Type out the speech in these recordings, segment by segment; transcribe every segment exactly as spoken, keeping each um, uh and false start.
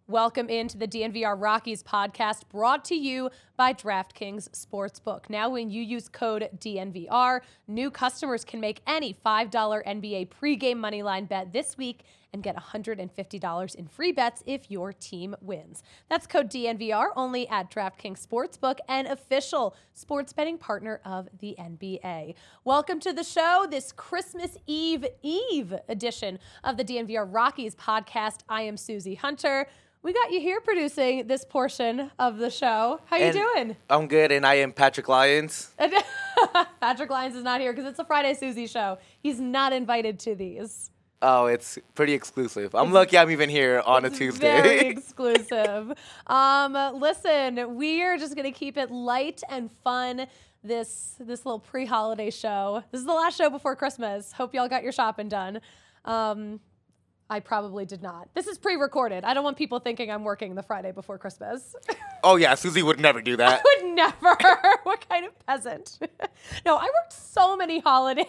Welcome into the D N V R Rockies podcast, brought to you by DraftKings Sportsbook. Now, when you use code D N V R, new customers can make any five dollar N B A pregame moneyline bet this week and get one hundred fifty dollars in free bets if your team wins. That's code D N V R only at DraftKings Sportsbook, an official sports betting partner of the N B A. Welcome to the show, this Christmas Eve Eve edition of the D N V R Rockies podcast. I am Susie Hunter. We got you here producing this portion of the show. How you and doing? I'm good, and I am Patrick Lyons. Patrick Lyons is not here because it's a Friday Susie show. He's not invited to these. Oh, it's pretty exclusive. I'm it's, lucky I'm even here on a Tuesday. Very exclusive. um, listen, we are just going to keep it light and fun this this little pre-holiday show. This is the last show before Christmas. Hope y'all got your shopping done. Um, I probably did not. This is pre-recorded. I don't want people thinking I'm working the Friday before Christmas. Oh, yeah. Susie would never do that. I would never. What kind of peasant? No, I worked so many holidays.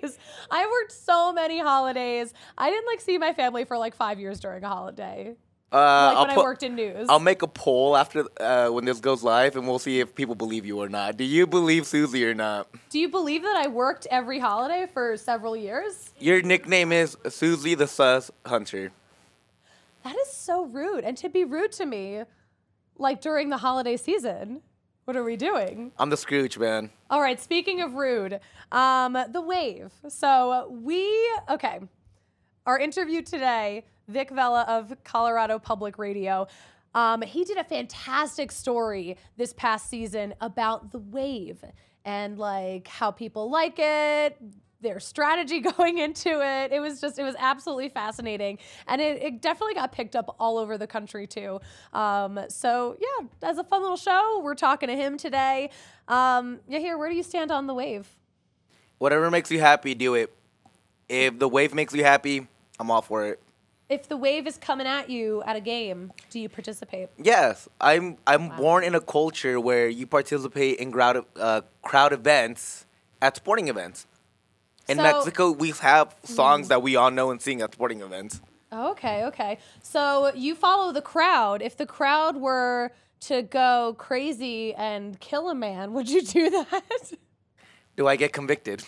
I worked so many holidays. I didn't, like, see my family for, like, five years during a holiday. Uh, like I'll when put, I worked in news. I'll make a poll after uh, when this goes live, and we'll see if people believe you or not. Do you believe Susie or not? Do you believe that I worked every holiday for several years? Your nickname is Susie the Sus Hunter. That is so rude. And to be rude to me, like during the holiday season, what are we doing? I'm the Scrooge, man. All right, speaking of rude, um, the wave. So we, okay, our interview today, Vic Vela of Colorado Public Radio, um, he did a fantastic story this past season about the wave and like how people like it, their strategy going into it. It was just, it was absolutely fascinating. And it, it definitely got picked up all over the country too. Um, so yeah, as a fun little show, we're talking to him today. Um, Yahir, where do you stand on the wave? Whatever makes you happy, do it. If the wave makes you happy, I'm all for it. If the wave is coming at you at a game, do you participate? Yes. I'm I'm Wow. born in a culture where you participate in crowd, uh, crowd events at sporting events. In So- Mexico, we have songs that we all know and sing at sporting events. Okay, okay. So you follow the crowd. If the crowd were to go crazy and kill a man, would you do that? Do I get convicted?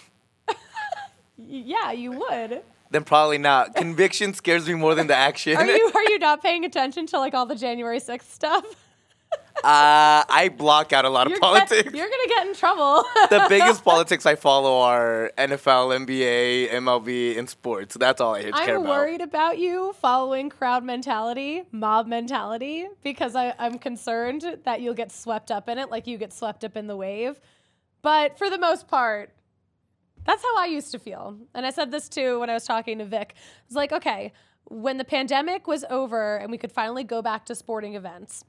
Yeah, you would. Then probably not. Conviction scares me more than the action. Are you are you not paying attention to like all the January sixth stuff? Uh, I block out a lot of You're politics. Get, you're gonna get in trouble. The biggest politics I follow are N F L, N B A, M L B, and sports. That's all I care I'm about. worried about you following crowd mentality, mob mentality, because I, I'm concerned that you'll get swept up in it like you get swept up in the wave. But for the most part, that's how I used to feel. And I said this too when I was talking to Vic. I was like, okay, when the pandemic was over and we could finally go back to sporting events,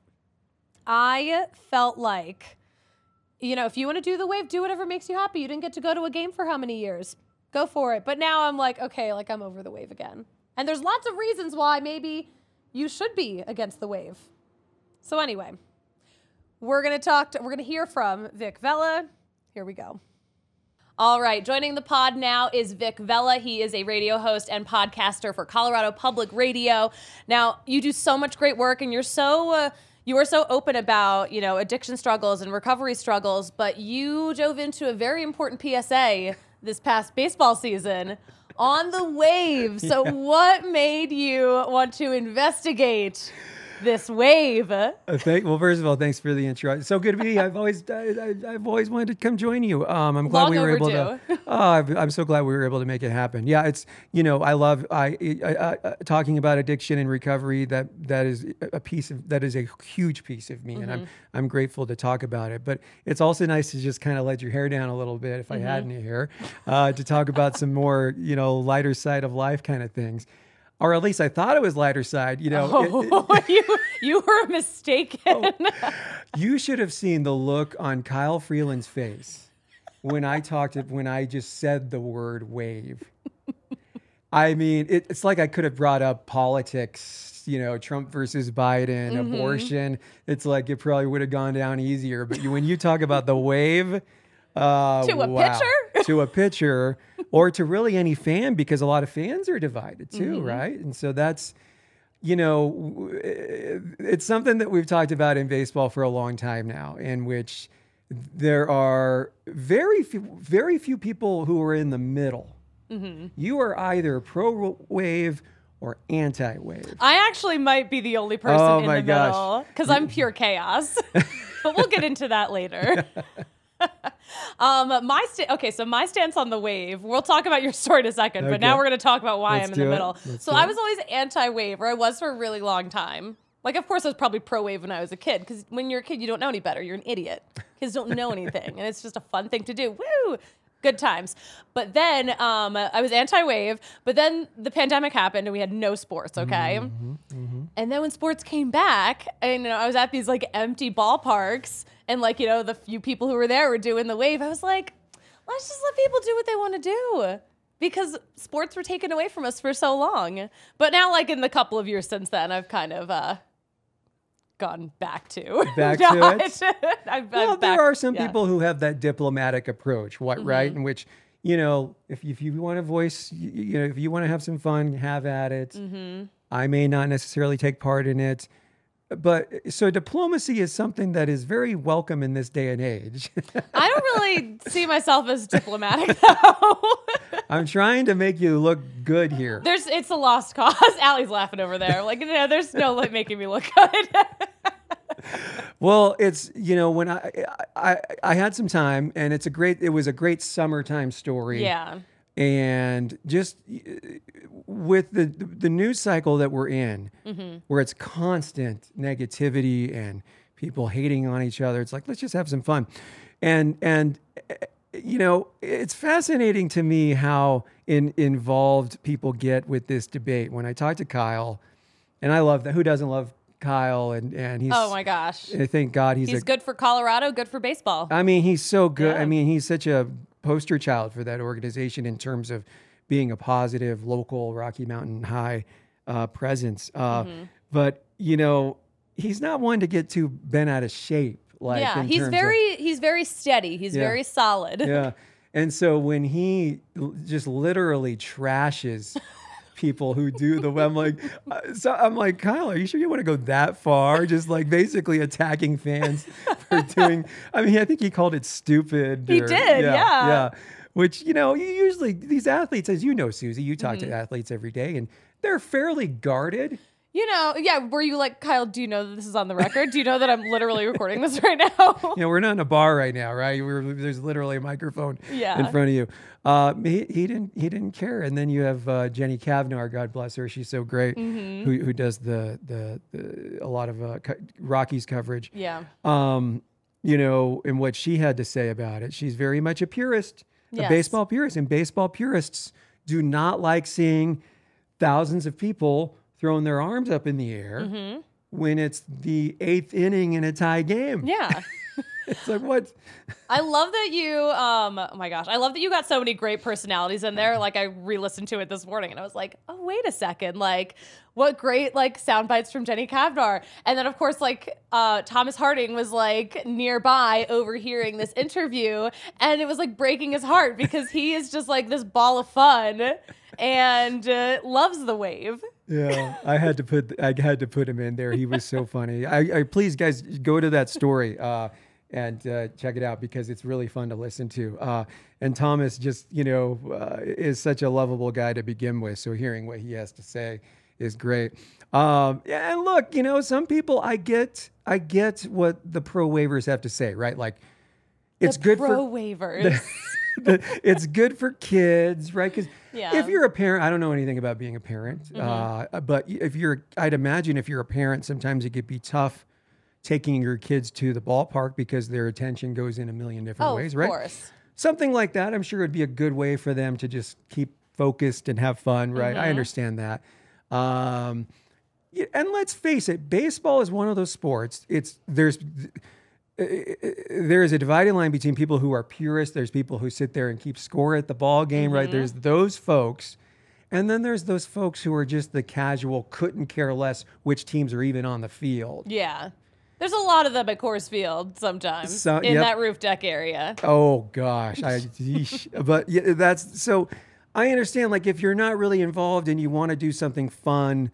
I felt like, you know, if you want to do the wave, do whatever makes you happy. You didn't get to go to a game for how many years? Go for it. But now I'm like, okay, like I'm over the wave again. And there's lots of reasons why maybe you should be against the wave. So anyway, we're going to talk to, we're going to hear from Vic Vela. Here we go. All right, joining the pod now is Vic Vela. He is a radio host and podcaster for Colorado Public Radio. Now, you do so much great work, and you're so uh, you are so open about, you know, addiction struggles and recovery struggles, but you dove into a very important P S A this past baseball season on the wave. So yeah. What made you want to investigate this wave? Uh, thank, well, first of all, thanks for the intro. It's so good to be. I've always, I, I, I've always wanted to come join you. Um, I'm glad Long we were overdue. able to. Oh, I'm, I'm so glad we were able to make it happen. Yeah, it's you know, I love I, I, I, I talking about addiction and recovery. That that is a piece of that is a huge piece of me, mm-hmm. and I'm I'm grateful to talk about it. But it's also nice to just kind of let your hair down a little bit, if mm-hmm. I had any hair, uh, to talk about some more you know lighter side of life kind of things. Or at least I thought it was lighter side, you know. Oh, it, it, you, you were mistaken. Oh, you should have seen the look on Kyle Freeland's face when I talked, when I just said the word wave. I mean, it, it's like I could have brought up politics, you know, Trump versus Biden, mm-hmm. abortion. It's like it probably would have gone down easier. But you, when you talk about the wave, uh, to a wow. pitcher, to a pitcher, or to really any fan, because a lot of fans are divided too, mm-hmm. right? And so that's, you know, it's something that we've talked about in baseball for a long time now, in which there are very few, very few people who are in the middle. Mm-hmm. You are either pro wave or anti wave. I actually might be the only person Oh in my the gosh. middle because I'm pure chaos. But we'll get into that later. um, my sta- okay, so my stance on the wave. We'll talk about your story in a second, but Okay. now we're going to talk about why Let's I'm in do the it. middle. Let's So do I it. was always anti-wave, or I was for a really long time. Like, of course, I was probably pro-wave when I was a kid, because when you're a kid, you don't know any better. You're an idiot. Kids don't know anything, and it's just a fun thing to do. Woo! Good times. But then um, I was anti-wave, but then the pandemic happened, and we had no sports, okay? Mm-hmm, mm-hmm. And then when sports came back, and you know, I was at these like empty ballparks, and like, you know, the few people who were there were doing the wave. I was like, let's just let people do what they want to do, because sports were taken away from us for so long. But now, like in the couple of years since then, I've kind of uh, gone back to Back to not- it? I'm, Well, I'm back- there are some yeah. people who have that diplomatic approach, what Mm-hmm. right? In which, you know, if if you want to voice, you, you know, if you want to have some fun, have at it. Mm-hmm. I may not necessarily take part in it, but so diplomacy is something that is very welcome in this day and age. I don't really see myself as diplomatic though. I'm trying to make you look good here. There's, it's a lost cause. Allie's laughing over there. Like, no, there's no like making me look good. Well, it's, you know, when I, I I had some time, and it's a great, it was a great summertime story. Yeah. And just uh, with the the news cycle that we're in, Mm-hmm. where it's constant negativity and people hating on each other, it's like, let's just have some fun. And and uh, you know, it's fascinating to me how in, involved people get with this debate. When I talk to Kyle, and I love that. Who doesn't love Kyle? And and he's, Oh my gosh. I thank God he's, He's a good for Colorado, good for baseball. I mean, he's so good. Yeah. I mean, he's such a poster child for that organization in terms of being a positive local Rocky Mountain High uh, presence. Uh, Mm-hmm. But you know, he's not one to get too bent out of shape. Like yeah, in he's terms very he's very steady. He's Yeah. very solid. Of, yeah. And so when he l- just literally trashes people who do the, I'm like, uh, so I'm like, Kyle, are you sure you want to go that far? Just like basically attacking fans for doing. I mean, I think he called it stupid. He or- did, yeah. yeah. Which, you know, you usually these athletes, as you know, Susie, you talk Mm-hmm. to athletes every day, and they're fairly guarded. You know, yeah, were you like, Kyle, do you know that this is on the record? Do you know that I'm literally recording this right now? You know, we're not in a bar right now, right? We're, there's literally a microphone Yeah. in front of you. Uh, he, he didn't he didn't care. And then you have uh, Jenny Kavnar, God bless her, she's so great, Mm-hmm. who who does the the, the a lot of uh, co- Rockies coverage. Yeah. Um, you know, and what she had to say about it. She's very much a purist, a Yes. baseball purist, and baseball purists do not like seeing thousands of people throwing their arms up in the air Mm-hmm. when it's the eighth inning in a tie game. Yeah. It's like, what? I love that you, um, oh my gosh, I love that you got so many great personalities in there. Like, I re-listened to it this morning and I was like, oh, wait a second. Like, what great, like, sound bites from Jenny Kavnar. And then, of course, like, uh, Thomas Harding was, like, nearby overhearing this interview. And it was, like, breaking his heart because he is just, like, this ball of fun and uh, loves the wave. Yeah, I had to put I had to put him in there. He was so funny. I, I please, guys, go to that story uh, and uh, check it out because it's really fun to listen to. Uh, and Thomas just, you know, uh, is such a lovable guy to begin with. So hearing what he has to say is great. Um, yeah, and look, you know, some people I get I get what the pro waivers have to say, right? Like, it's the good pro for waivers. the- it's good for kids, right? Because Yeah. if you're a parent, I don't know anything about being a parent, Mm-hmm. uh, but if you're, I'd imagine if you're a parent, sometimes it could be tough taking your kids to the ballpark because their attention goes in a million different Oh, ways, of right? course. Something like that, I'm sure would be a good way for them to just keep focused and have fun, right? Mm-hmm. I understand that. Um, yeah, and let's face it, baseball is one of those sports. It's there's there is a dividing line between people who are purists. There's people who sit there and keep score at the ball game, right? There's those folks. And then there's those folks who are just the casual, couldn't care less which teams are even on the field. Yeah. There's a lot of them at Coors Field sometimes So- in yep. that roof deck area. Oh gosh, I, yeesh. But yeah, that's so. I understand. Like if you're not really involved and you want to do something fun,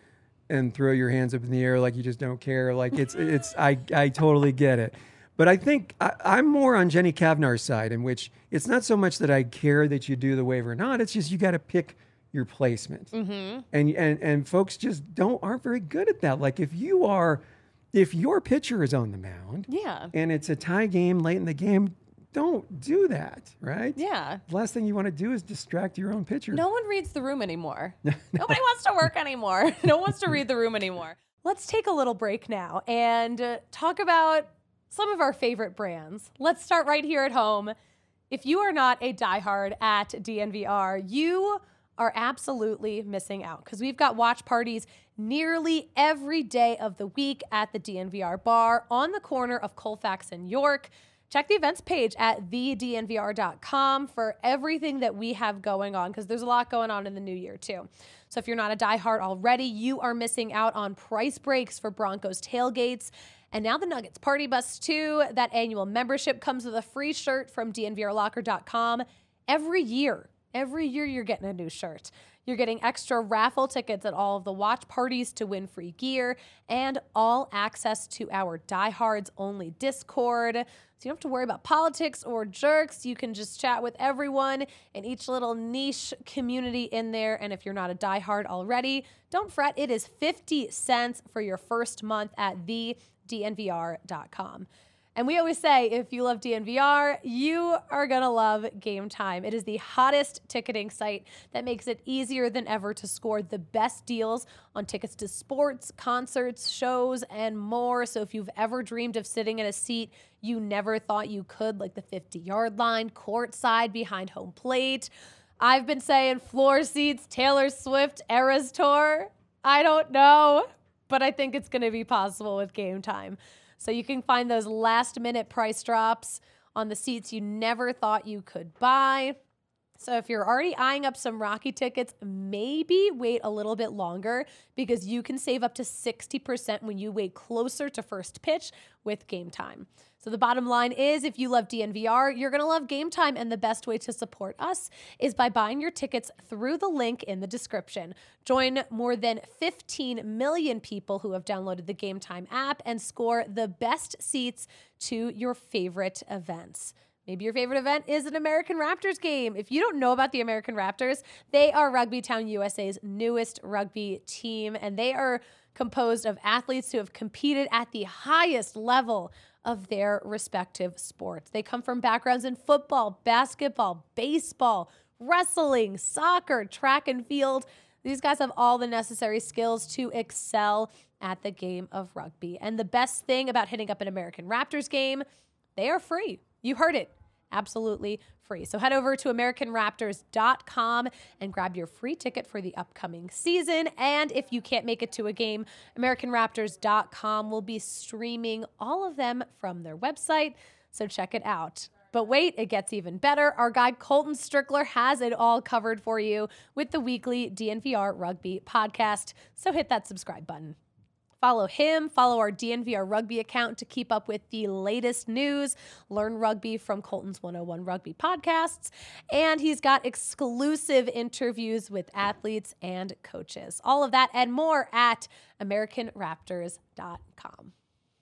and throw your hands up in the air like you just don't care. Like it's it's I I totally get it. But I think I, I'm more on Jenny Cavnar's side, in which it's not so much that I care that you do the wave or not. It's just you got to pick your placement, mm-hmm. and and and folks just don't aren't very good at that. Like if you are, if your pitcher is on the mound, yeah, and it's a tie game late in the game, don't do that, right? Yeah. The last thing you want to do is distract your own pitcher. No one reads the room anymore. Nobody wants to work anymore. No one wants to read the room anymore. Let's take a little break now and uh, talk about some of our favorite brands. Let's start right here at home. If you are not a diehard at D N V R, you are absolutely missing out because we've got watch parties nearly every day of the week at the D N V R bar on the corner of Colfax and York. Check the events page at the d n v r dot com for everything that we have going on because there's a lot going on in the new year too. So if you're not a diehard already, you are missing out on price breaks for Broncos tailgates. And now the Nuggets Party Bus too. That annual membership comes with a free shirt from d n v r locker dot com every year. Every year you're getting a new shirt. You're getting extra raffle tickets at all of the watch parties to win free gear and all access to our diehards only Discord. So you don't have to worry about politics or jerks. You can just chat with everyone in each little niche community in there. And if you're not a diehard already, don't fret. It is fifty cents for your first month at the d n v r dot com. And we always say, if you love D N V R, you are going to love Game Time. It is the hottest ticketing site that makes it easier than ever to score the best deals on tickets to sports, concerts, shows, and more. So if you've ever dreamed of sitting in a seat you never thought you could, like the fifty-yard line, courtside, behind home plate, I've been saying floor seats, Taylor Swift, Eras Tour. I don't know, but I think it's going to be possible with Game Time. So you can find those last minute price drops on the seats you never thought you could buy. So if you're already eyeing up some Rocky tickets, maybe wait a little bit longer because you can save up to sixty percent when you wait closer to first pitch with Game Time. So the bottom line is, if you love D N V R, you're going to love Game Time, and the best way to support us is by buying your tickets through the link in the description. Join more than fifteen million people who have downloaded the Game Time app and score the best seats to your favorite events. Maybe your favorite event is an American Raptors game. If you don't know about the American Raptors, they are Rugby Town U S A's newest rugby team, and they are composed of athletes who have competed at the highest level of their respective sports. They come from backgrounds in football, basketball, baseball, wrestling, soccer, track and field. These guys have all the necessary skills to excel at the game of rugby. And the best thing about hitting up an American Raptors game, they are free. You heard it. Absolutely free. So head over to american raptors dot com and grab your free ticket for the upcoming season. And if you can't make it to a game, american raptors dot com will be streaming all of them from their website. So check it out. But wait, it gets even better. Our guy Colton Strickler has it all covered for you with the weekly D N V R Rugby podcast. So hit that subscribe button. Follow him, follow our D N V R Rugby account to keep up with the latest news, learn rugby from Colton's one oh one Rugby podcasts, and he's got exclusive interviews with athletes and coaches. All of that and more at american raptors dot com.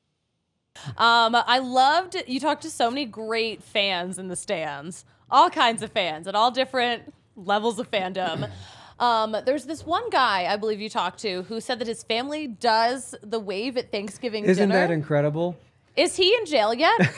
Um, I loved, you talked to so many great fans in the stands, all kinds of fans at all different levels of fandom. Um, there's this one guy I believe you talked to who said that his family does the wave at Thanksgiving Isn't dinner. that incredible? Is he in jail yet?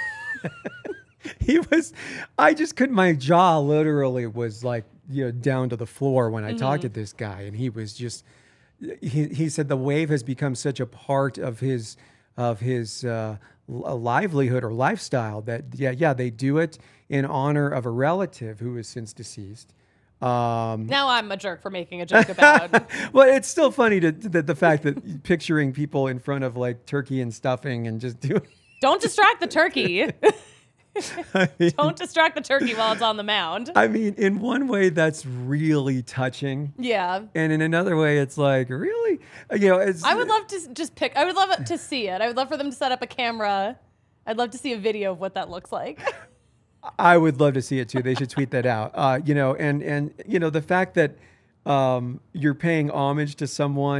He was, I just couldn't, my jaw literally was like, you know, down to the floor when I mm-hmm. talked to this guy. And he was just, he, he said the wave has become such a part of his, of his uh, livelihood or lifestyle that, yeah, yeah, they do it in honor of a relative who is since deceased. Um, now I'm a jerk for making a joke about. Well, it's still funny to, that the fact that picturing people in front of like turkey and stuffing and just doing. Don't distract the turkey. I mean, Don't distract the turkey while it's on the mound. I mean, in one way, that's really touching. Yeah. And in another way, it's like, really? You know, it's. I would love to just pick. I would love to see it. I would love for them to set up a camera. I'd love to see a video of what that looks like. I would love to see it too. They should tweet that out. Uh, you know, and and you know the fact that um, you're paying homage to someone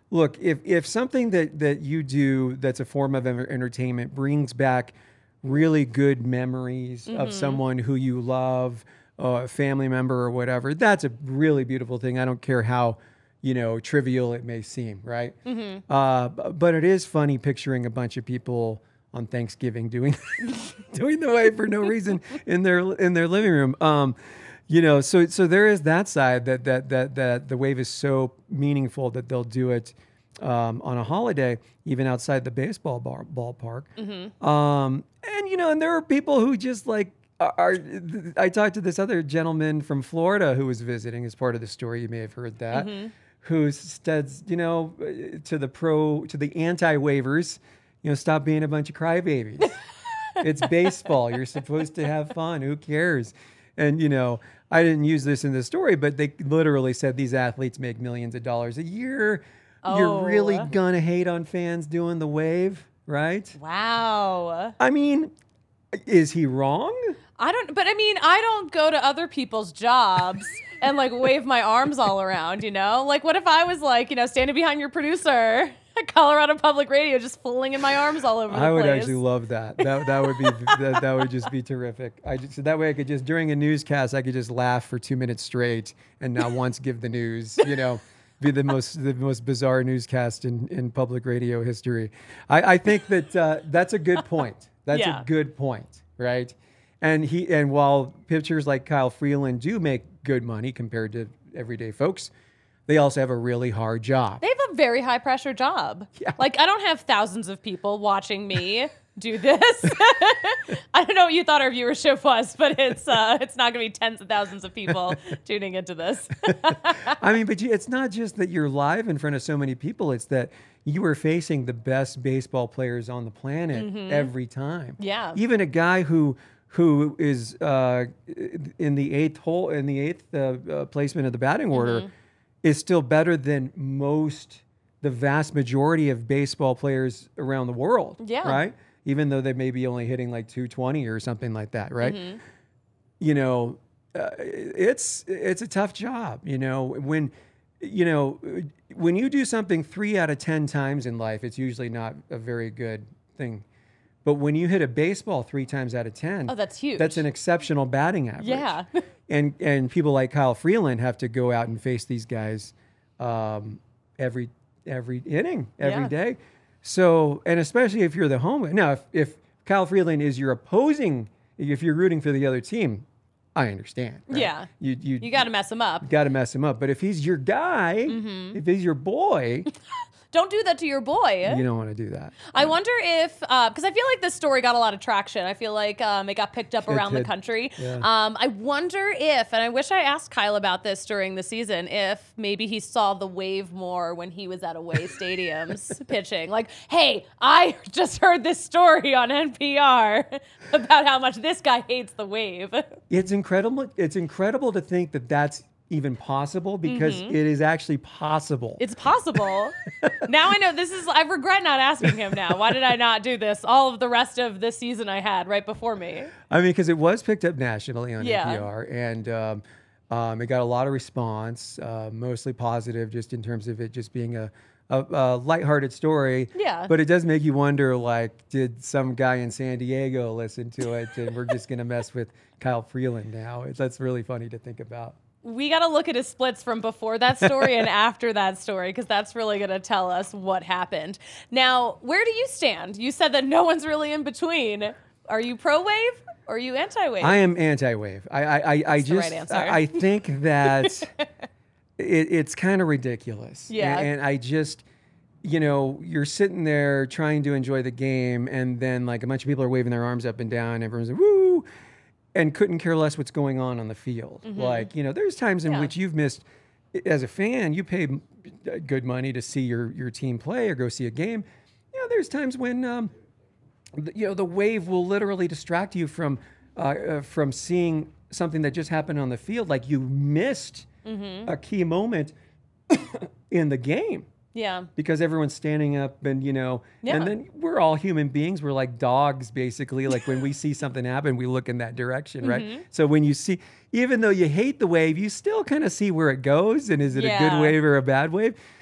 look, if if something that that you do that's a form of enter- entertainment brings back really good memories Mm-hmm. of someone who you love, uh, a family member or whatever, that's a really beautiful thing. I don't care how, you know, trivial it may seem, right? Mm-hmm. Uh, b- but it is funny picturing a bunch of people on Thanksgiving doing doing the wave for no reason in their in their living room. Um, you know, so so there is that side that that that that the wave is so meaningful that they'll do it um, on a holiday, even outside the baseball bar, ballpark. Mm-hmm. Um, and you know, and there are people who just like are, are. I talked to this other gentleman from Florida who was visiting as part of the story. You may have heard that. Mm-hmm. Who said, you know, to the pro, to the anti-waivers, you know, stop being a bunch of crybabies. It's baseball. You're supposed to have fun. Who cares? And, you know, I didn't use this in the story, but they literally said these athletes make millions of dollars a year. Oh. You're really gonna hate on fans doing the wave, right? Wow. I mean, is he wrong? I don't, but I mean, I don't go to other people's jobs and like wave my arms all around, you know? Like, what if I was like, you know, standing behind your producer at Colorado Public Radio, just flinging my arms all over the I would place? actually love that. That that would be that, that would just be terrific. I just, so that way I could just during a newscast I could just laugh for two minutes straight and not once give the news. You know, be the most the most bizarre newscast in, in public radio history. I, I think that uh, that's a good point. That's Yeah. a good point, right? And he and while pitchers like Kyle Freeland do make good money compared to everyday folks, they also have a really hard job. They have a very high pressure job. Yeah. Like, I don't have thousands of people watching me do this. I don't know what you thought our viewership was, but it's uh, it's not going to be tens of thousands of people tuning into this. I mean, but you, it's not just that you're live in front of so many people. It's that you are facing the best baseball players on the planet every time. Yeah. Even a guy who who is uh, in the eighth hole in the eighth uh, uh, placement of the batting order is still better than most, the vast majority of baseball players around the world. Yeah. Right. Even though they may be only hitting like two twenty or something like that. Right. You know, uh, it's it's a tough job. You know, when you know when you do something three out of ten times in life, it's usually not a very good thing. But when you hit a baseball three times out of ten, Oh, that's huge. That's an exceptional batting average. Yeah. and and people like Kyle Freeland have to go out and face these guys um, every every inning, every Yeah. day. So, and especially if you're the home. Now, if, if Kyle Freeland is your opposing, if you're rooting for the other team, I understand. Right? Yeah. You you You got to mess them up. got to mess him up. But if he's your guy, Mm-hmm. if he's your boy, Don't do that to your boy. you don't want to do that. I wonder if, because I feel like this story got a lot of traction. I feel like um, it got picked up It around the did. country. Yeah. Um, I wonder if, and I wish I asked Kyle about this during the season, if maybe he saw the wave more when he was at away stadiums pitching. Like, hey, I just heard this story on N P R about how much this guy hates the wave. It's incredible. It's incredible to think that that's even possible because it is actually possible. It's possible. Now I know this is, I regret not asking him now. Why did I not do this all of the rest of this season I had right before me? I mean, because it was picked up nationally on Yeah. N P R, and um, um, it got a lot of response, uh, mostly positive, just in terms of it just being a, a, a lighthearted story. Yeah. But it does make you wonder, like, did some guy in San Diego listen to it, and we're just going to mess with Kyle Freeland now? It, that's really funny to think about. We got to look at his splits from before that story and after that story, because that's really going to tell us what happened. Now, where do you stand? You said that no one's really in between. Are you pro wave or are you anti wave? I am anti-wave. I, I, I, I the just, right answer. I, I think that it, it's kind of ridiculous. Yeah. And, and I just, you know, you're sitting there trying to enjoy the game, and then like a bunch of people are waving their arms up and down. Everyone's like, woo, and couldn't care less what's going on on the field. Like, you know, there's times in Mm-hmm. Yeah. which you've missed, as a fan, you pay m- good money to see your, your team play or go see a game. You know, there's times when, um, th- you know, the wave will literally distract you from, uh, uh, from seeing something that just happened on the field. Like you missed Mm-hmm. a key moment in the game yeah. because everyone's standing up and, you know, Yeah. and then we're all human beings. We're like dogs, basically. Like when we see something happen, we look in that direction, Mm-hmm. right? So when you see, even though you hate the wave, you still kind of see where it goes and is it a Yeah. good wave or a bad wave?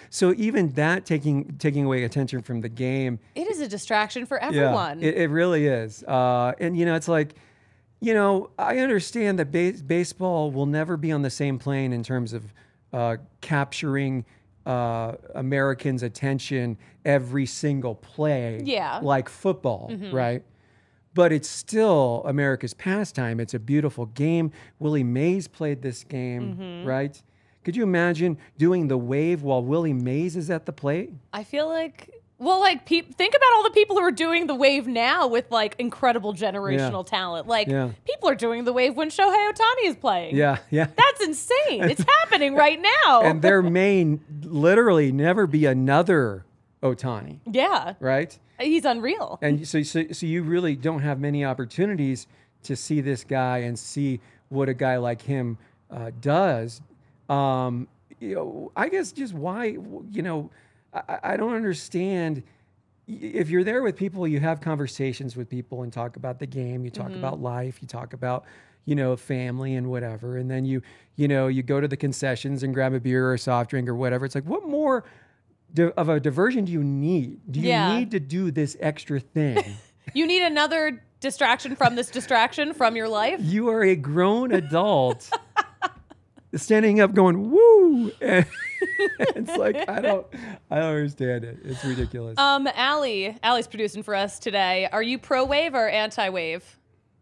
so even that taking taking away attention from the game, It is a distraction for yeah, everyone. it, it really is. Uh, and you know, it's like, you know, I understand that base, baseball will never be on the same plane in terms of uh, capturing uh, Americans' attention every single play, Yeah. like football, right? But it's still America's pastime. It's a beautiful game. Willie Mays played this game, right? Could you imagine doing the wave while Willie Mays is at the plate? I feel like, well, like, peop think about all the people who are doing the wave now with, like, incredible generational talent. Like, Yeah. people are doing the wave when Shohei Ohtani is playing. Yeah, yeah. That's insane. It's happening right now. And there may literally never be another Ohtani, yeah. right? He's unreal. And so, so, so you really don't have many opportunities to see this guy and see what a guy like him uh, does. Um, you know, I guess just why, you know, I, I don't understand. If you're there with people, you have conversations with people and talk about the game. You talk about life. You talk about, you know, family and whatever. And then you, you know, you go to the concessions and grab a beer or a soft drink or whatever. It's like, what more di- of a diversion do you need? Do you Yeah. need to do this extra thing? You need another distraction from this distraction from your life. You are a grown adult standing up going, woo. And it's like, I don't, I don't understand it. It's ridiculous. Um, Allie, Allie's producing for us today. Are you pro wave or anti wave?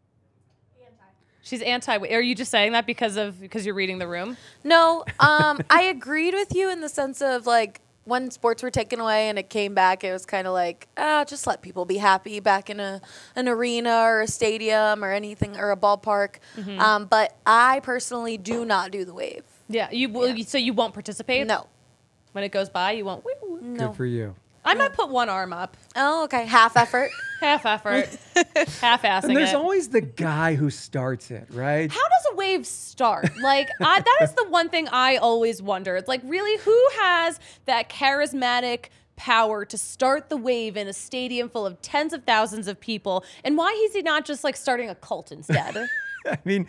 She's anti. Are you just saying that because of because you're reading the room? No, um, I agreed with you in the sense of like when sports were taken away and it came back, it was kind of like, ah, just let people be happy back in a an arena or a stadium or anything or a ballpark. Um, but I personally do not do the wave. Yeah. You will. So you won't participate. No, When it goes by, you won't. Woo. no. Good for you. I might put one arm up. Oh, okay, half effort. Half effort. Half-assing And there's it. always the guy who starts it, right? How does a wave start? Like, I, that is the one thing I always wonder. It's like, really, who has that charismatic power to start the wave in a stadium full of tens of thousands of people? And why is he not just like starting a cult instead? I mean,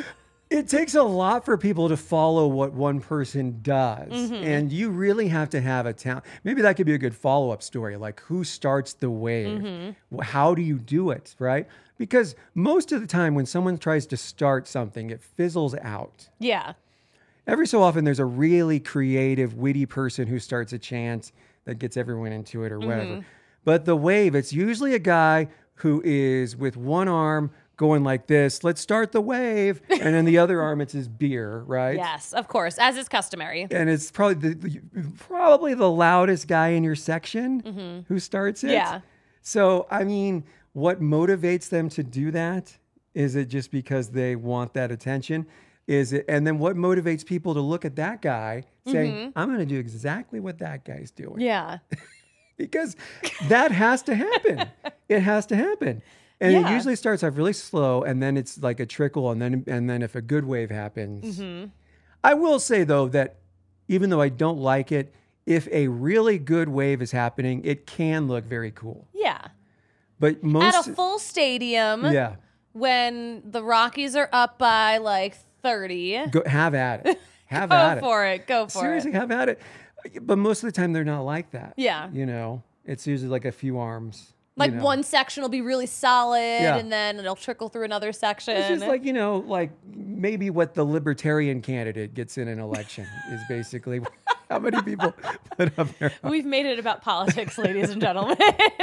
it takes a lot for people to follow what one person does. And you really have to have a talent. Maybe that could be a good follow-up story. Like, who starts the wave? Wh- How do you do it, right? Because most of the time when someone tries to start something, it fizzles out. Yeah. Every so often, there's a really creative, witty person who starts a chant that gets everyone into it or whatever. But the wave, it's usually a guy who is with one arm going like this, let's start the wave. And then the other arm, it's his beer, right? Yes, of course, as is customary. And it's probably the, the probably the loudest guy in your section who starts it. Yeah. So, I mean, what motivates them to do that? Is it just because they want that attention? Is it, and then what motivates people to look at that guy saying, I'm going to do exactly what that guy's doing? Yeah. Because that has to happen. It has to happen. And Yeah. it usually starts off really slow, and then it's like a trickle, and then and then if a good wave happens. I will say though that even though I don't like it, if a really good wave is happening, it can look very cool. Yeah. But most At a full stadium, yeah, when the Rockies are up by like thirty, go, have at it. Have go at it. for it. Go for Seriously, it. have at it. But most of the time, they're not like that. Yeah. You know, it's usually like a few arms. you Like know. one section will be really solid, Yeah. and then it'll trickle through another section. It's just like, you know, like maybe what the libertarian candidate gets in an election is basically how many people put up their. We've made it about politics, ladies and gentlemen.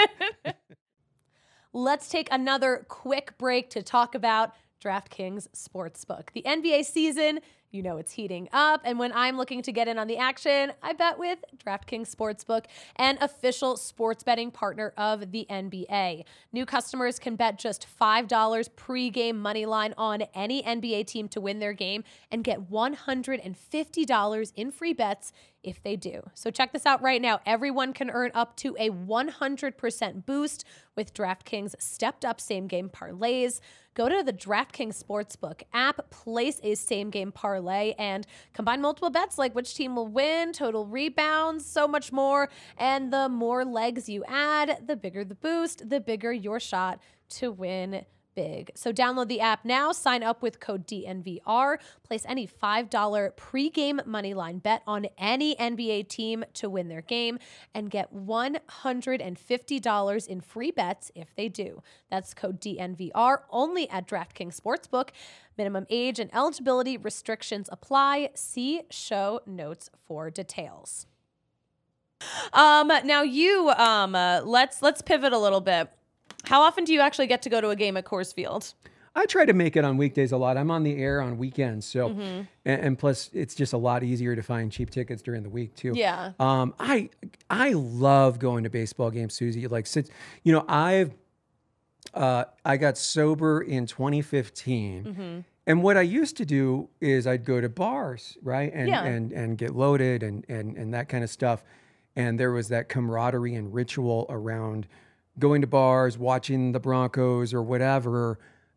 Let's take another quick break to talk about DraftKings Sportsbook. The N B A season, you know it's heating up, and when I'm looking to get in on the action, I bet with DraftKings Sportsbook, an official sports betting partner of the N B A. New customers can bet just five dollars pregame money line on any N B A team to win their game and get one hundred fifty dollars in free bets if they do. So check this out right now. Everyone can earn up to a one hundred percent boost with DraftKings stepped up same game parlays. Go to the DraftKings Sportsbook app, place a same game parlay, and combine multiple bets like which team will win, total rebounds, so much more. And the more legs you add, the bigger the boost, the bigger your shot to win big. So download the app now, sign up with code D N V R, place any five dollars pregame moneyline bet on any N B A team to win their game, and get one hundred fifty dollars in free bets if they do. That's code D N V R only at DraftKings Sportsbook. Minimum age and eligibility restrictions apply. See show notes for details. Um, now you, um, uh, let's let's pivot a little bit. How often do you actually get to go to a game at Coors Field? I try to make it on weekdays a lot. I'm on the air on weekends, so mm-hmm. and, and plus it's just a lot easier to find cheap tickets during the week too. Yeah. Um, I I love going to baseball games, Susie. Like, since you know, I've uh, I got sober in twenty fifteen. Mm-hmm. And what I used to do is I'd go to bars, right, and yeah. and and get loaded and and and that kind of stuff. And there was that camaraderie and ritual around going to bars, watching the Broncos or whatever,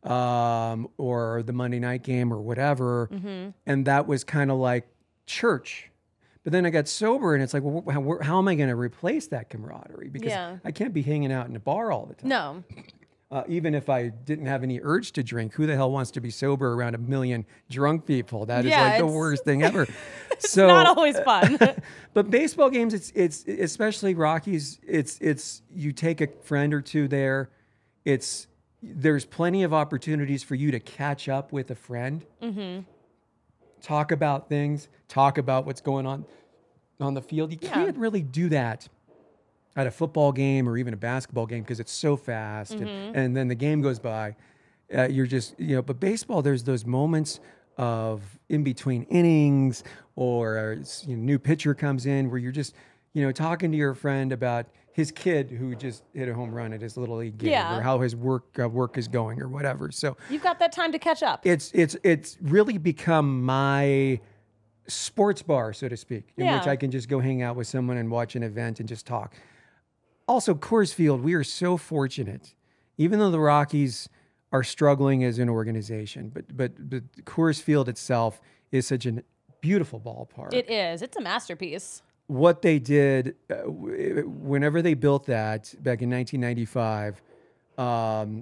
um, or the Monday night game or whatever. Mm-hmm. And that was kind of like church. But then I got sober, and it's like, well, how, how am I going to replace that camaraderie? Because yeah. I can't be hanging out in a bar all the time. No. Uh, even if I didn't have any urge to drink, who the hell wants to be sober around a million drunk people? That is yeah, like the worst thing ever. So not always fun. But baseball games, it's it's especially Rockies. It's it's you take a friend or two there. It's there's plenty of opportunities for you to catch up with a friend, mm-hmm. talk about things, talk about what's going on on the field. You yeah. can't really do that at a football game or even a basketball game because it's so fast, mm-hmm. and, and then the game goes by. Uh, you're just, you know, but baseball, there's those moments of in between innings, or you know, new pitcher comes in where you're just, you know, talking to your friend about his kid who just hit a home run at his little league game, yeah. or how his work uh, work is going, or whatever. So you've got that time to catch up. It's it's it's really become my sports bar, so to speak, in yeah. which I can just go hang out with someone and watch an event and just talk. Also, Coors Field, we are so fortunate, even though the Rockies are struggling as an organization, but but but Coors Field itself is such a beautiful ballpark. It is. It's a masterpiece. What they did, uh, w- whenever they built that back in nineteen ninety-five, um,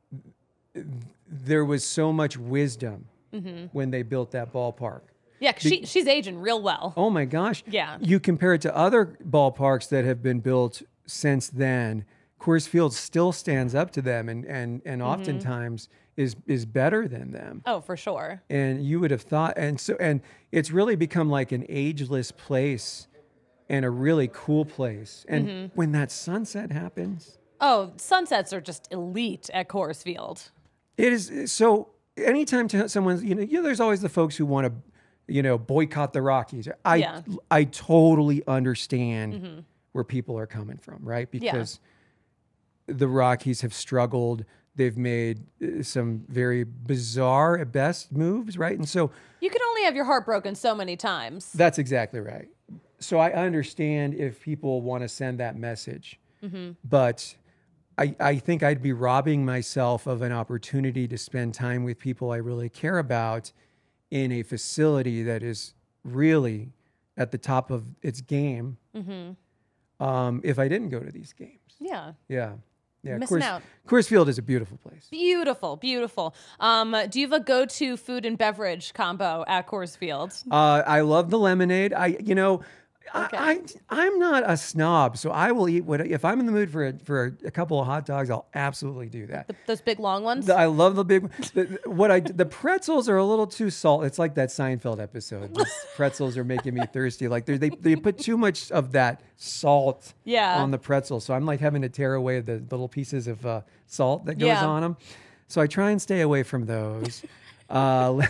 there was so much wisdom mm-hmm. when they built that ballpark. Yeah, 'cause she, she's aging real well. Oh my gosh. Yeah. You compare it to other ballparks that have been built since then, Coors Field still stands up to them, and and and mm-hmm. oftentimes is is better than them. Oh, for sure. And you would have thought, and so and it's really become like an ageless place and a really cool place. And mm-hmm. when that sunset happens, oh, sunsets are just elite at Coors Field. It is. So anytime to someone's, you know, you know, there's always the folks who want to, you know, boycott the Rockies. I yeah. I totally understand. Mm-hmm. where people are coming from, right? Because yeah. the Rockies have struggled. They've made uh, some very bizarre at best moves, right? And so you can only have your heart broken so many times. That's exactly right. So I understand if people want to send that message, mm-hmm. but I, I think I'd be robbing myself of an opportunity to spend time with people I really care about in a facility that is really at the top of its game. Mm-hmm. Um, if I didn't go to these games. Yeah. Yeah. Yeah. Missing Coors, out. Coors Field is a beautiful place. Beautiful, beautiful. Um, do you have a go-to food and beverage combo at Coors Field? Uh, I love the lemonade. I, you know, Okay. I, I, I'm not a snob, so I will eat what, if I'm in the mood for a, for a, a couple of hot dogs, I'll absolutely do that. The, those big long ones? The, I love the big, the, what I, the pretzels are a little too salt. It's like that Seinfeld episode. The pretzels are making me thirsty. Like they, they put too much of that salt yeah. on the pretzel. So I'm like having to tear away the little pieces of uh, salt that goes yeah. on them. So I try and stay away from those. Uh,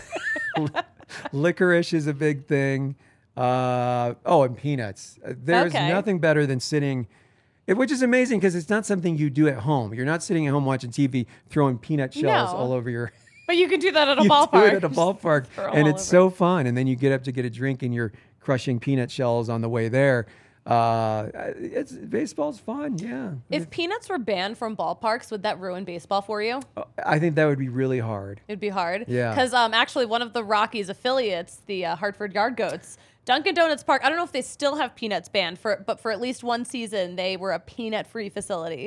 licorice is a big thing. Uh, oh, and peanuts. There's okay. nothing better than sitting, it, which is amazing because it's not something you do at home. You're not sitting at home watching T V throwing peanut shells no. all over your. But you can do that at a you ballpark. do it at a ballpark, and it's over. so fun. And then you get up to get a drink, and you're crushing peanut shells on the way there. Uh, it's baseball's fun, yeah. If peanuts were banned from ballparks, would that ruin baseball for you? I think that would be really hard. It'd be hard. Yeah. Because um, actually, one of the Rockies affiliates, the uh, Hartford Yard Goats, Dunkin' Donuts Park. I don't know if they still have peanuts banned for, but for at least one season, they were a peanut-free facility.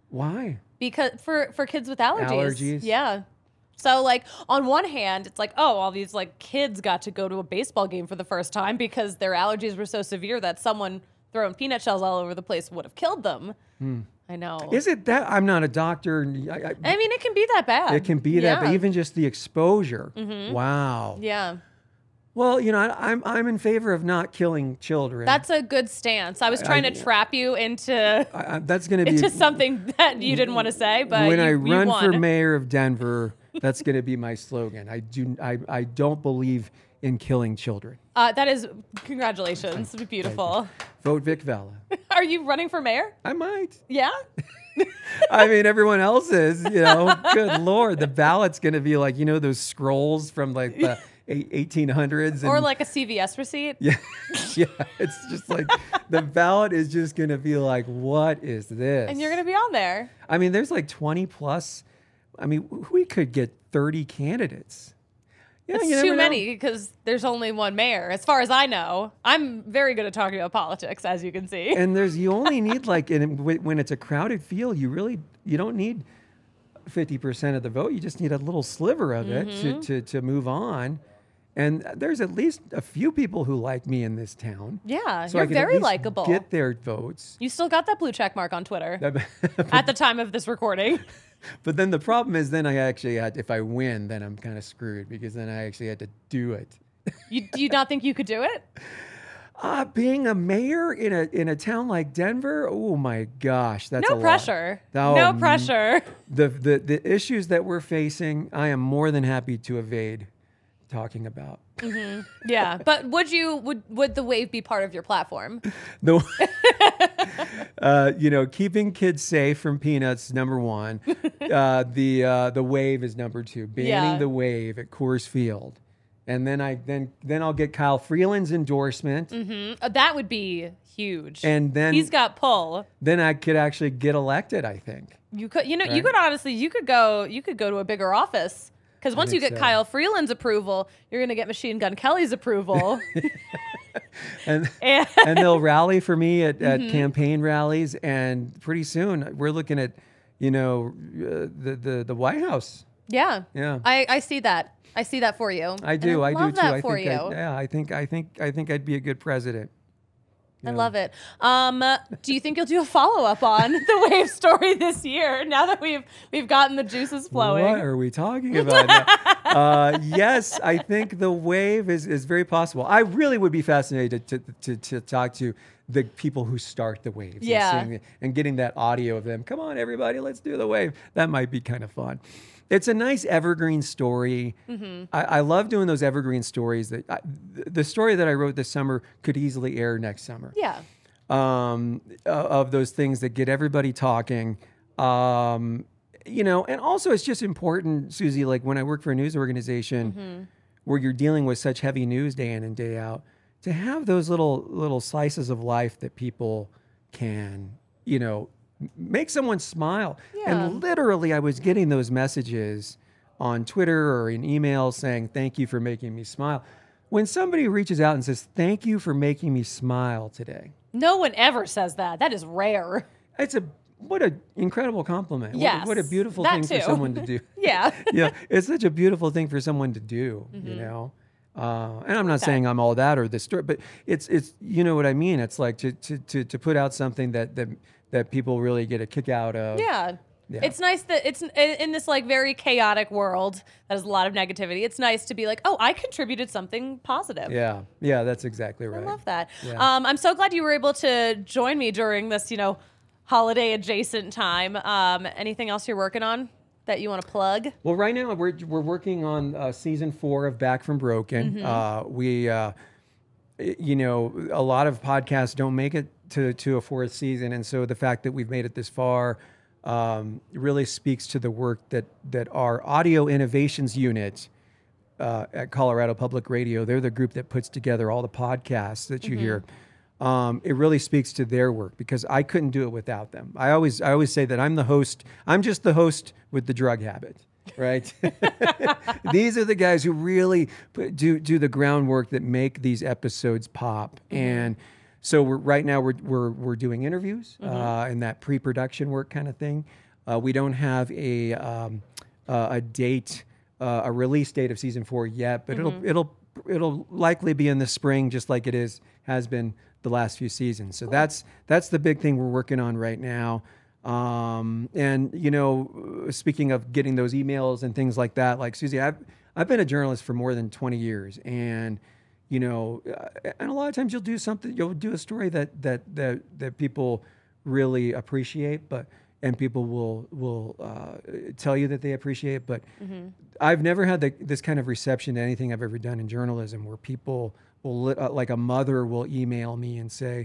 Why? because for for kids with allergies. Allergies? Yeah. So like on one hand, it's like, oh, all these like kids got to go to a baseball game for the first time because their allergies were so severe that someone throwing peanut shells all over the place would have killed them. Hmm. I know. Is it that? I'm not a doctor. I, I, I mean, it can be that bad. it can be that, but Yeah. even just the exposure. Mhm. Wow. Yeah. Well, you know, I, I'm I'm in favor of not killing children. That's a good stance. I was trying I- to trap you into I, I, that's going to be into something that you didn't want to say, but when you, I you run for won. mayor of Denver. That's going to be my slogan. I do. I, I don't believe in killing children. Uh, that is congratulations, beautiful. Vote Vic Vela. Are you running for mayor? I might. Yeah. I mean, everyone else is. You know, good lord, the ballot's going to be like, you know, those scrolls from like the eighteen hundreds, and, Or like a C V S receipt. yeah, yeah. It's just like the ballot is just going to be like, what is this? And you're going to be on there. I mean, there's like twenty plus. I mean, we could get thirty candidates. Yeah, It's you never too know. many because there's only one mayor, as far as I know. I'm very good at talking about politics, as you can see. And there's you only need like in, when it's a crowded field, you really you don't need fifty percent of the vote. You just need a little sliver of it Mm-hmm. to, to to move on. And there's at least a few people who like me in this town. Yeah, So I you're can at very least likable. Get their votes. You still got that blue check mark on Twitter at the time of this recording. But then the problem is, then I actually had, if I win, then I'm kind of screwed because then I actually had to do it. You, do you not think you could do it? Uh, being a mayor in a in a town like Denver, oh my gosh, that's a No lot. pressure. Oh, no mm, pressure. The, the the issues that we're facing, I am more than happy to evade talking about. Yeah, but would you would would the wave be part of your platform? The, uh, you know, keeping kids safe from peanuts, number one. Uh, the uh, the wave is number two. Banning Yeah. the wave at Coors Field, and then I then then I'll get Kyle Freeland's endorsement, Mm, uh, that would be huge. and then He's got pull. then I could actually get elected. I think. You could, you know, you Right. could honestly, you could go, you could go to a bigger office because once you think get so. Kyle Freeland's approval, you're gonna get Machine Gun Kelly's approval. And and and they'll rally for me at, at Mm-hmm. campaign rallies, and pretty soon we're looking at, you know, uh, the the the White House. yeah, Yeah. I, I see that. I see that for you. I And do. I, love do too. that I for think. you. I, yeah, I think. I think. I think I'd be a good president. I love it. Um, do you think you'll do a follow up on the wave story this year? Now that we've we've gotten the juices flowing. What are we talking about? now? uh, yes, I think the wave is, is very possible. I really would be fascinated to, to, to talk to the people who start the waves. Yeah. And, seeing it- and getting that audio of them. Come on, everybody, let's do the wave. That might be kind of fun. It's a nice evergreen story. Mm-hmm. I, I love doing those evergreen stories. That I, the story that I wrote this summer could easily air next summer. Yeah. um, uh, of those things that get everybody talking. Um, you know, and also it's just important, Susie, like when I work for a news organization Mm-hmm. where you're dealing with such heavy news day in and day out, to have those little little slices of life that people can, you know, m- make someone smile. Yeah. And literally I was getting those messages on Twitter or in email saying, thank you for making me smile. When somebody reaches out and says, thank you for making me smile today, No one ever says that. That is rare. it's a what an incredible compliment. What a- Yes, what, a beautiful that thing too. for someone to do. Yeah. Yeah, it's such a beautiful thing for someone to do, you know. Uh, and I'm not saying I'm all that or this story, but it's it's you know what I mean. It's like to to to, to put out something that, that that people really get a kick out of. Yeah. Yeah. It's nice that it's in, in this like very chaotic world that has a lot of negativity. It's nice to be like, oh, I contributed something positive. Yeah, yeah, that's exactly right. I love that. Yeah. Um, I'm so glad you were able to join me during this, you know, holiday adjacent time. Um, anything else you're working on that you want to plug? Well, right now we're we're working on uh, season four of Back from Broken. Mm-hmm. Uh, we, uh, y- you know, a lot of podcasts don't make it to to a fourth season, and so the fact that we've made it this far um, really speaks to the work that that our audio innovations unit uh, at Colorado Public Radio. They're the group that puts together all the podcasts that you hear. Um, it really speaks to their work because I couldn't do it without them. I always I always say that I'm the host. I'm just the host with the drug habit, right? These are the guys who really put, do do the groundwork that make these episodes pop. And so we're right now we're we're we're doing interviews uh, and that pre-production work kind of thing. Uh, we don't have a um, uh, a date, uh, a release date of season four yet, but it'll it'll it'll likely be in the spring, just like it is has been the last few seasons. So that's that's the big thing we're working on right now. Um, and you know, speaking of getting those emails and things like that, like Susie, I've I've been a journalist for more than twenty years, and you know, uh, and a lot of times you'll do something, you'll do a story that that that that people really appreciate, but and people will will uh, tell you that they appreciate. But mm-hmm. I've never had the, this kind of reception to anything I've ever done in journalism, where people will, uh, like a mother will email me and say,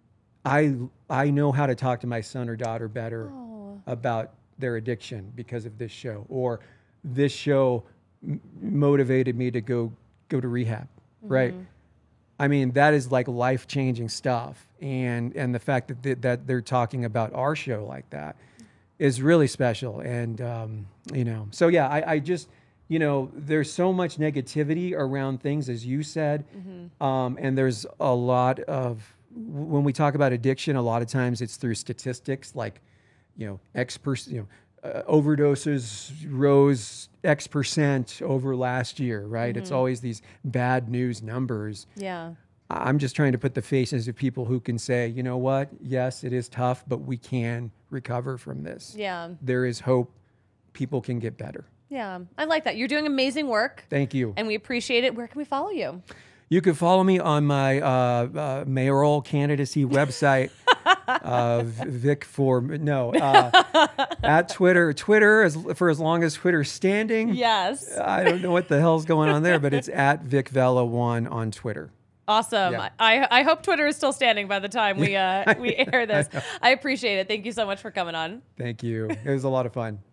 I I know how to talk to my son or daughter better oh. about their addiction because of this show, or this show m- motivated me to go go to rehab, mm-hmm. right? I mean, that is like life-changing stuff, and and the fact that th- that they're talking about our show like that is really special, and um, you know, so yeah, I, I just. You know, there's so much negativity around things, as you said, mm-hmm. um, and there's a lot of, when we talk about addiction, a lot of times it's through statistics, like, you know, X percent, you know, uh, overdoses rose X percent over last year, right? Mm-hmm. It's always these bad news numbers. Yeah. I'm just trying to put the faces of people who can say, you know what, yes, it is tough, but we can recover from this. Yeah. There is hope. People can get better. Yeah, I like that. You're doing amazing work. Thank you. And we appreciate it. Where can we follow you? You can follow me on my uh, uh, mayoral candidacy website, uh, Vic for no uh, at Twitter. Twitter is for as long as Twitter's standing. Yes. I don't know what the hell's going on there, but it's at Vic Vela one on Twitter. Awesome. Yeah. I I hope Twitter is still standing by the time we uh, we air this. I appreciate it. Thank you so much for coming on. Thank you. It was a lot of fun.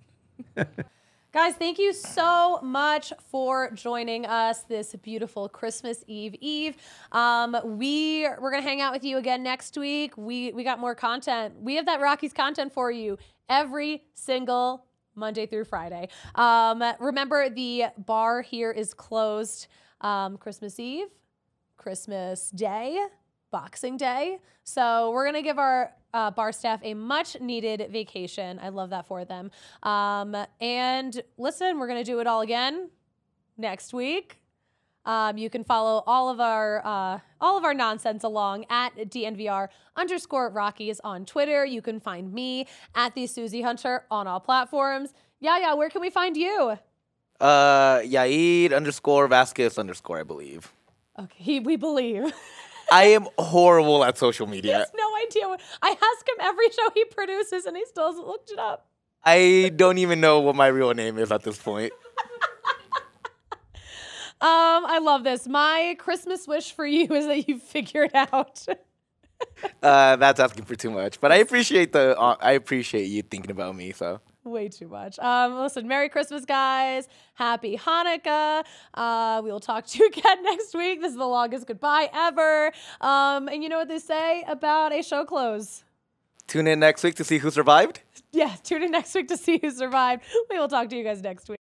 Guys, thank you so much for joining us this beautiful Christmas Eve Eve. Um, we we're gonna hang out with you again next week. We we got more content. We have that Rockies content for you every single Monday through Friday. Um, remember, the bar here is closed um, Christmas Eve, Christmas Day, Boxing Day. So we're gonna give our Uh, bar staff a much needed vacation. I love that for them. Um, and listen, we're going to do it all again next week. Um, you can follow all of our uh, all of our nonsense along at D N V R underscore Rockies on Twitter. You can find me at the Susie Hunter on all platforms. Yaya, where can we find you? Uh, Yair underscore Vasquez underscore, I believe. Okay, we believe. I am horrible at social media. He has no idea. What, I ask him every show he produces, and he still hasn't looked it up. I don't even know what my real name is at this point. um, I love this. My Christmas wish for you is that you figure it out. uh, that's asking for too much, but I appreciate the. Uh, I appreciate you thinking about me. So. Way too much. Um, listen, Merry Christmas, guys. Happy Hanukkah. Uh, we will talk to you again next week. This is the longest goodbye ever. Um, and you know what they say about a show close? Tune in next week to see who survived. Yeah, tune in next week to see who survived. We will talk to you guys next week.